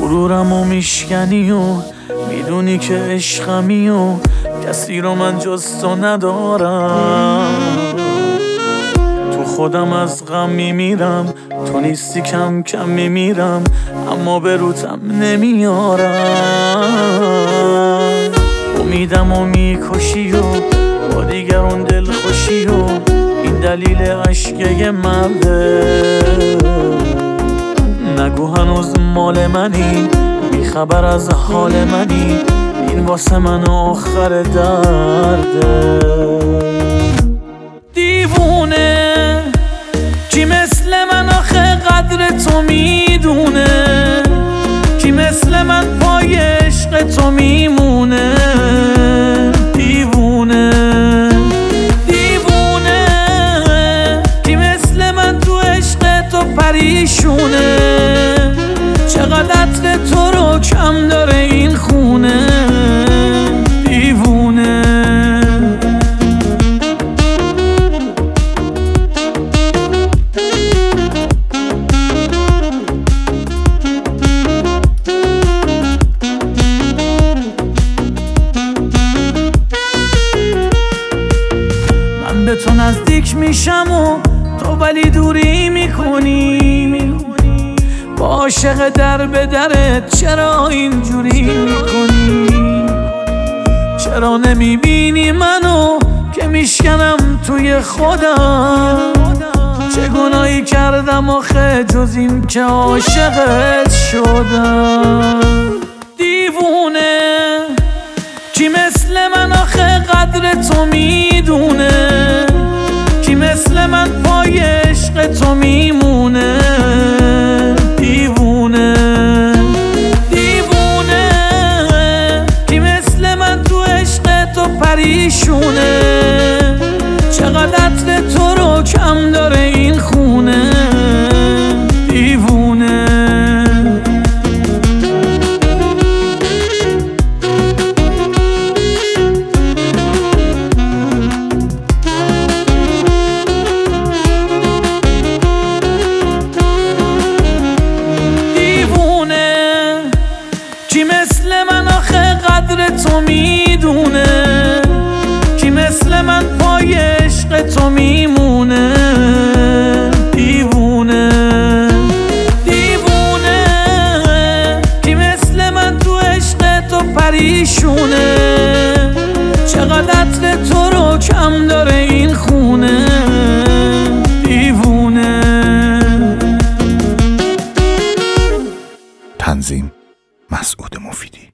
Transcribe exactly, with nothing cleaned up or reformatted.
غرورمو میشکنی و میدونی که عشقمی و کسی رو من جز تو ندارم. تو خودم از غم میمیرم، تو نیستی کم کم میمیرم، اما به روتم نمیارم. امیدم و میکشی و با دیگرون دل خوشی و این دلیل عشقه مرده. نگو هنوز مال منی، بیخبر از حال منی، این واسه من آخر درده. دیوونه کی مثل من آخه قدر تو میدونه، کی مثل من پای عشق تو میمونه. دیوونه دیوونه کی مثل من تو عشق تو پریشونه، چقدر عطر تو رو کم داره این خونه. دیوونه من به تو نزدیک میشم و تو ولی دوری میکنی، با عاشق در به درت چرا اینجوری میکنی؟ چرا نمیبینی منو که میشکنم توی خودم؟ چه گناهی کردم آخه جز این که عاشقت شدم؟ دیوونه کی مثل من آخه قدر تو میدونه، کی مثل من پای عشق تو میمونه. دیوونه دیوونه کی مثل من تو عشق تو پریشونه، چقدر عطر تو رو کم داره این خونه. دیوونه کی مثل من آخه قدر تو میدونه، کی مثل من پای عشق تو میمونه. دیوونه دیوونه کی مثل من تو عشق تو پریشونه، چقدر عطر تو رو کم داره این خونه. دیوونه. تنظیم مسعود مفیدی.